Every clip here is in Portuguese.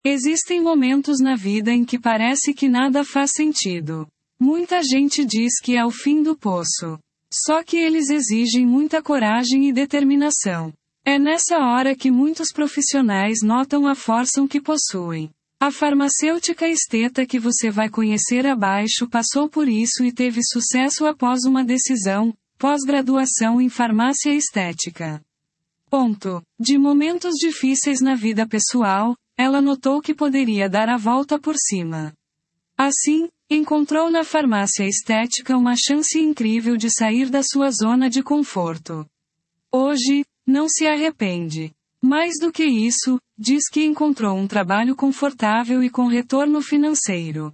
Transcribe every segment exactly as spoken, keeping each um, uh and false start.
Existem momentos na vida em que parece que nada faz sentido. Muita gente diz que é o fim do poço. Só que eles exigem muita coragem e determinação. É nessa hora que muitos profissionais notam a força que possuem. A farmacêutica esteta que você vai conhecer abaixo passou por isso e teve sucesso após uma decisão, pós-graduação em farmácia estética. Ponto. De momentos difíceis na vida pessoal, ela notou que poderia dar a volta por cima. Assim, encontrou na farmácia estética uma chance incrível de sair da sua zona de conforto. Hoje, não se arrepende. Mais do que isso, diz que encontrou um trabalho confortável e com retorno financeiro.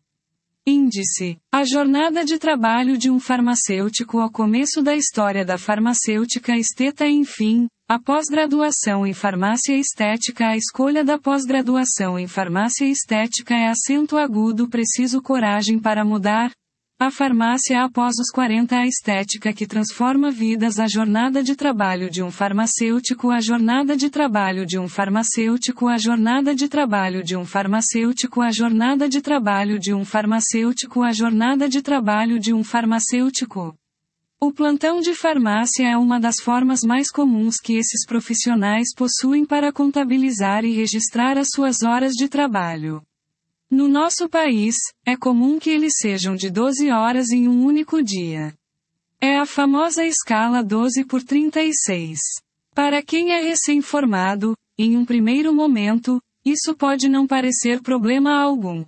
Índice: a jornada de trabalho de um farmacêutico ao começo da história da farmacêutica esteta. Enfim, a pós-graduação em farmácia estética. A escolha da pós-graduação em farmácia estética é acento agudo preciso coragem para mudar. A farmácia após os quarenta. A estética que transforma vidas. A jornada de trabalho de um farmacêutico. A jornada de trabalho de um farmacêutico. A jornada de trabalho de um farmacêutico. A jornada de trabalho de um farmacêutico. A jornada de trabalho de um farmacêutico. O plantão de farmácia é uma das formas mais comuns que esses profissionais possuem para contabilizar e registrar as suas horas de trabalho. No nosso país, é comum que eles sejam de doze horas em um único dia. É a famosa escala doze por trinta e seis. Para quem é recém-formado, em um primeiro momento, isso pode não parecer problema algum.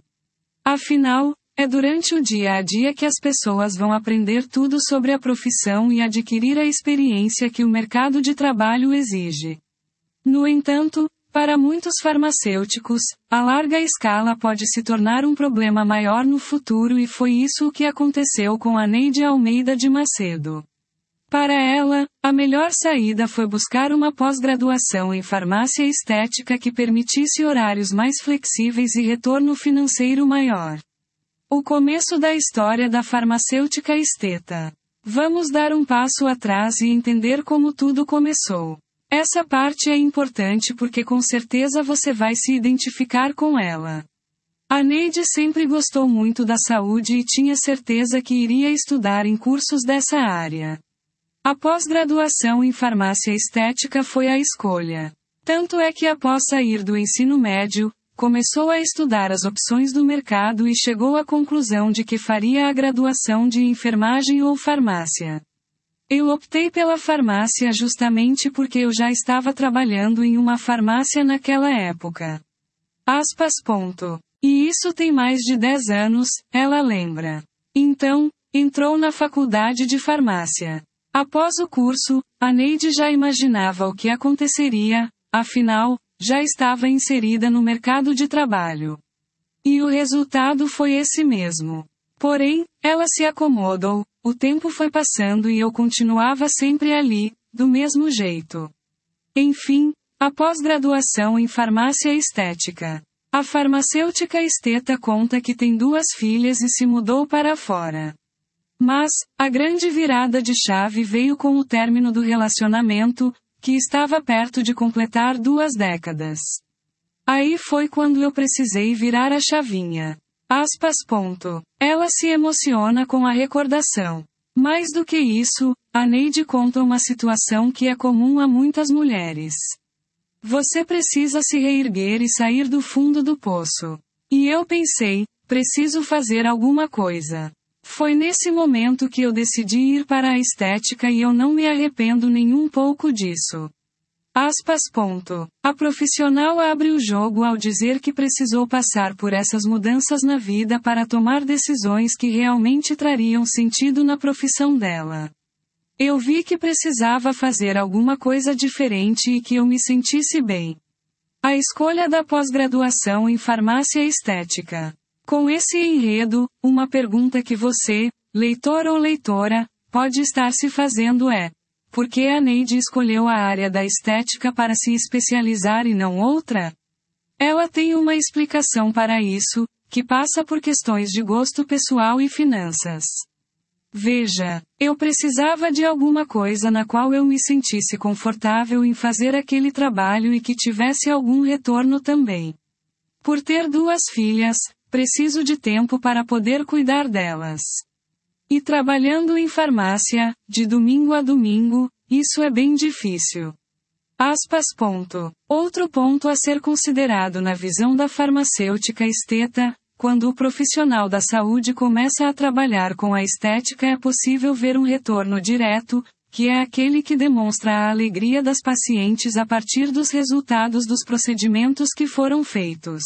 Afinal, é durante o dia a dia que as pessoas vão aprender tudo sobre a profissão e adquirir a experiência que o mercado de trabalho exige. No entanto, para muitos farmacêuticos, a larga escala pode se tornar um problema maior no futuro e foi isso o que aconteceu com a Neide Almeida de Macedo. Para ela, a melhor saída foi buscar uma pós-graduação em farmácia estética que permitisse horários mais flexíveis e retorno financeiro maior. O começo da história da farmacêutica esteta. Vamos dar um passo atrás e entender como tudo começou. Essa parte é importante porque com certeza você vai se identificar com ela. A Neide sempre gostou muito da saúde e tinha certeza que iria estudar em cursos dessa área. A pós-graduação em farmácia estética foi a escolha. Tanto é que após sair do ensino médio, começou a estudar as opções do mercado e chegou à conclusão de que faria a graduação de enfermagem ou farmácia. Eu optei pela farmácia justamente porque eu já estava trabalhando em uma farmácia naquela época. Aspas. Ponto. E isso tem mais de dez anos, ela lembra. Então, entrou na faculdade de farmácia. Após o curso, a Neide já imaginava o que aconteceria, afinal, já estava inserida no mercado de trabalho. E o resultado foi esse mesmo. Porém, ela se acomodou, o tempo foi passando e eu continuava sempre ali, do mesmo jeito. Enfim, a pós-graduação em farmácia estética. A farmacêutica esteta conta que tem duas filhas e se mudou para fora. Mas, a grande virada de chave veio com o término do relacionamento, que estava perto de completar duas décadas. Aí foi quando eu precisei virar a chavinha. Aspas. Ponto. Ela se emociona com a recordação. Mais do que isso, a Neide conta uma situação que é comum a muitas mulheres. Você precisa se reerguer e sair do fundo do poço. E eu pensei, preciso fazer alguma coisa. Foi nesse momento que eu decidi ir para a estética e eu não me arrependo nem um pouco disso. Aspas. Ponto. A profissional abre o jogo ao dizer que precisou passar por essas mudanças na vida para tomar decisões que realmente trariam sentido na profissão dela. Eu vi que precisava fazer alguma coisa diferente e que eu me sentisse bem. A escolha da pós-graduação em farmácia estética. Com esse enredo, uma pergunta que você, leitor ou leitora, pode estar se fazendo é: por que a Neide escolheu a área da estética para se especializar e não outra? Ela tem uma explicação para isso, que passa por questões de gosto pessoal e finanças. Veja, eu precisava de alguma coisa na qual eu me sentisse confortável em fazer aquele trabalho e que tivesse algum retorno também. Por ter duas filhas, preciso de tempo para poder cuidar delas. E trabalhando em farmácia, de domingo a domingo, isso é bem difícil. Aspas. Ponto. Outro ponto a ser considerado na visão da farmacêutica esteta, quando o profissional da saúde começa a trabalhar com a estética, é possível ver um retorno direto, que é aquele que demonstra a alegria das pacientes a partir dos resultados dos procedimentos que foram feitos.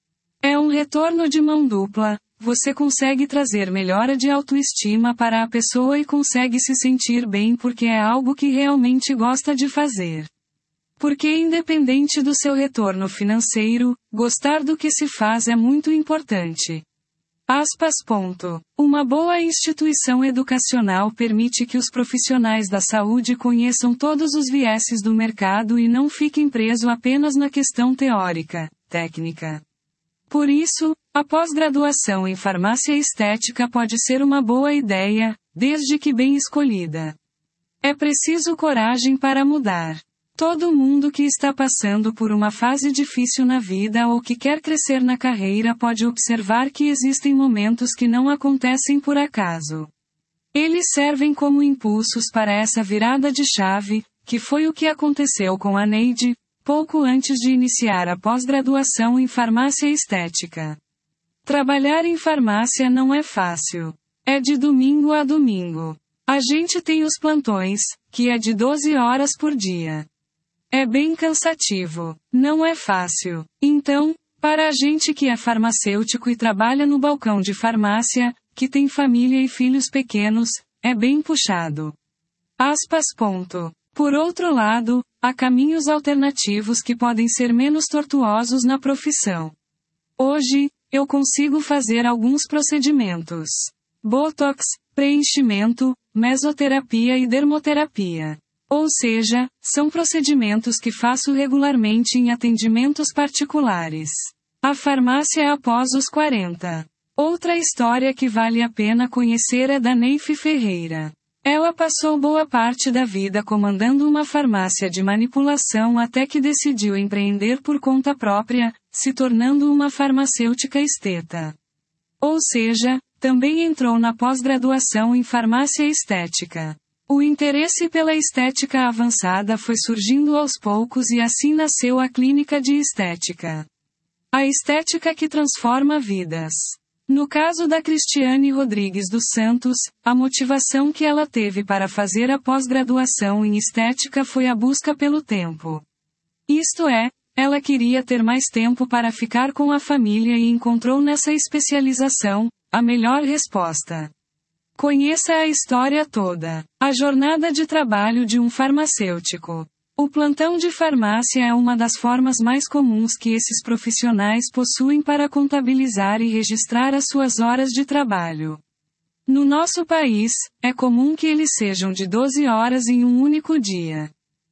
É um retorno de mão dupla. Você consegue trazer melhora de autoestima para a pessoa e consegue se sentir bem porque é algo que realmente gosta de fazer. Porque independente do seu retorno financeiro, gostar do que se faz é muito importante. Aspas. Ponto. Uma boa instituição educacional permite que os profissionais da saúde conheçam todos os vieses do mercado e não fiquem presos apenas na questão teórica, técnica. Por isso, a pós-graduação em farmácia estética pode ser uma boa ideia, desde que bem escolhida. É preciso coragem para mudar. Todo mundo que está passando por uma fase difícil na vida ou que quer crescer na carreira pode observar que existem momentos que não acontecem por acaso. Eles servem como impulsos para essa virada de chave, que foi o que aconteceu com a Neide, pouco antes de iniciar a pós-graduação em farmácia estética. Trabalhar em farmácia não é fácil. É de domingo a domingo. A gente tem os plantões, que é de doze horas por dia. É bem cansativo. Não é fácil. Então, para a gente que é farmacêutico e trabalha no balcão de farmácia, que tem família e filhos pequenos, é bem puxado. Aspas. Ponto. Por outro lado, há caminhos alternativos que podem ser menos tortuosos na profissão. Hoje, eu consigo fazer alguns procedimentos: botox, preenchimento, mesoterapia e dermoterapia. Ou seja, são procedimentos que faço regularmente em atendimentos particulares. A farmácia é após os quarenta. Outra história que vale a pena conhecer é da Neif Ferreira. Ela passou boa parte da vida comandando uma farmácia de manipulação até que decidiu empreender por conta própria, se tornando uma farmacêutica esteta. Ou seja, também entrou na pós-graduação em farmácia estética. O interesse pela estética avançada foi surgindo aos poucos e assim nasceu a clínica de estética. A estética que transforma vidas. No caso da Cristiane Rodrigues dos Santos, a motivação que ela teve para fazer a pós-graduação em estética foi a busca pelo tempo. Isto é, ela queria ter mais tempo para ficar com a família e encontrou nessa especialização a melhor resposta. Conheça a história toda. A jornada de trabalho de um farmacêutico. O plantão de farmácia é uma das formas mais comuns que esses profissionais possuem para contabilizar e registrar as suas horas de trabalho. No nosso país, é comum que eles sejam de doze horas em um único dia.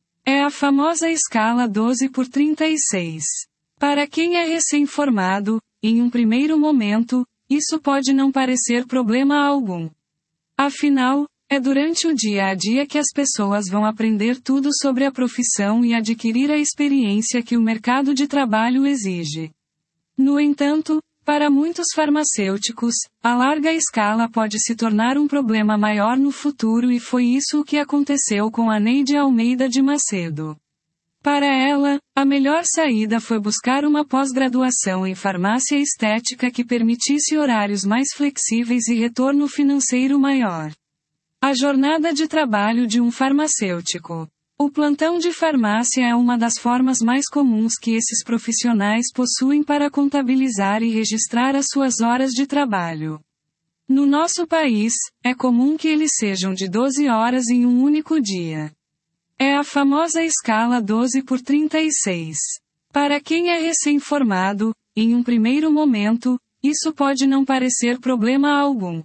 É a famosa escala doze por trinta e seis. Para quem é recém-formado, em um primeiro momento, isso pode não parecer problema algum. Afinal, é durante o dia a dia que as pessoas vão aprender tudo sobre a profissão e adquirir a experiência que o mercado de trabalho exige. No entanto, para muitos farmacêuticos, a larga escala pode se tornar um problema maior no futuro e foi isso o que aconteceu com a Neide Almeida de Macedo. Para ela, a melhor saída foi buscar uma pós-graduação em farmácia estética que permitisse horários mais flexíveis e retorno financeiro maior. A jornada de trabalho de um farmacêutico. O plantão de farmácia é uma das formas mais comuns que esses profissionais possuem para contabilizar e registrar as suas horas de trabalho. No nosso país, é comum que eles sejam de doze horas em um único dia. É a famosa escala doze por trinta e seis. Para quem é recém-formado, em um primeiro momento, isso pode não parecer problema algum.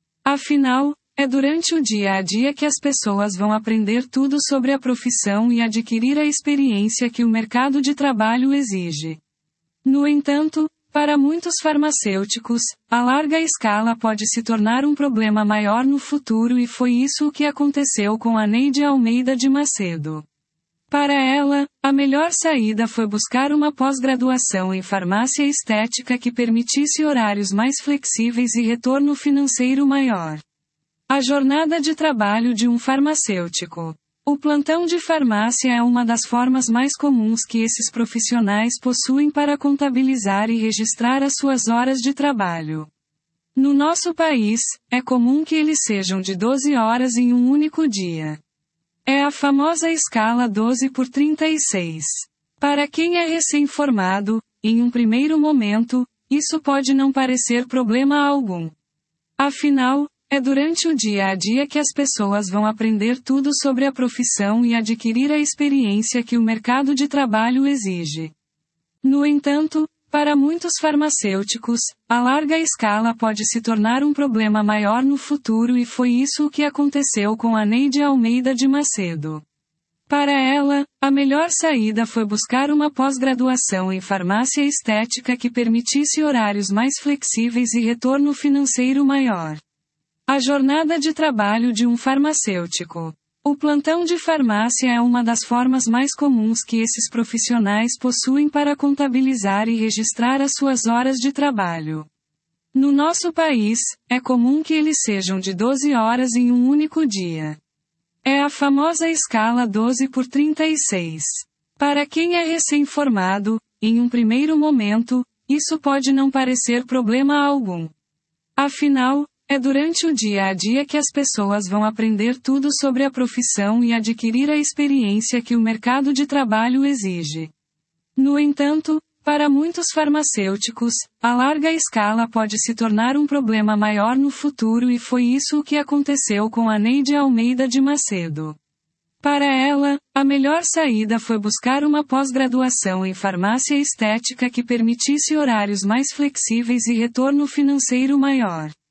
Afinal, é durante o dia a dia que as pessoas vão aprender tudo sobre a profissão e adquirir a experiência que o mercado de trabalho exige. No entanto, para muitos farmacêuticos, a larga escala pode se tornar um problema maior no futuro e foi isso o que aconteceu com a Neide Almeida de Macedo. Para ela, a melhor saída foi buscar uma pós-graduação em farmácia estética que permitisse horários mais flexíveis e retorno financeiro maior. A jornada de trabalho de um farmacêutico. O plantão de farmácia é uma das formas mais comuns que esses profissionais possuem para contabilizar e registrar as suas horas de trabalho. No nosso país, é comum que eles sejam de doze horas em um único dia. É a famosa escala doze por trinta e seis. Para quem é recém-formado, em um primeiro momento, isso pode não parecer problema algum. Afinal, é durante o dia a dia que as pessoas vão aprender tudo sobre a profissão e adquirir a experiência que o mercado de trabalho exige. No entanto, para muitos farmacêuticos, a larga escala pode se tornar um problema maior no futuro e foi isso o que aconteceu com a Neide Almeida de Macedo. Para ela, a melhor saída foi buscar uma pós-graduação em farmácia estética que permitisse horários mais flexíveis e retorno financeiro maior. A jornada de trabalho de um farmacêutico. O plantão de farmácia é uma das formas mais comuns que esses profissionais possuem para contabilizar e registrar as suas horas de trabalho. No nosso país, é comum que eles sejam de doze horas em um único dia. É a famosa escala doze por trinta e seis. Para quem é recém-formado, em um primeiro momento, isso pode não parecer problema algum. Afinal, é durante o dia a dia que as pessoas vão aprender tudo sobre a profissão e adquirir a experiência que o mercado de trabalho exige. No entanto, para muitos farmacêuticos, a larga escala pode se tornar um problema maior no futuro e foi isso o que aconteceu com a Neide Almeida de Macedo. Para ela, a melhor saída foi buscar uma pós-graduação em farmácia estética que permitisse horários mais flexíveis e retorno financeiro maior.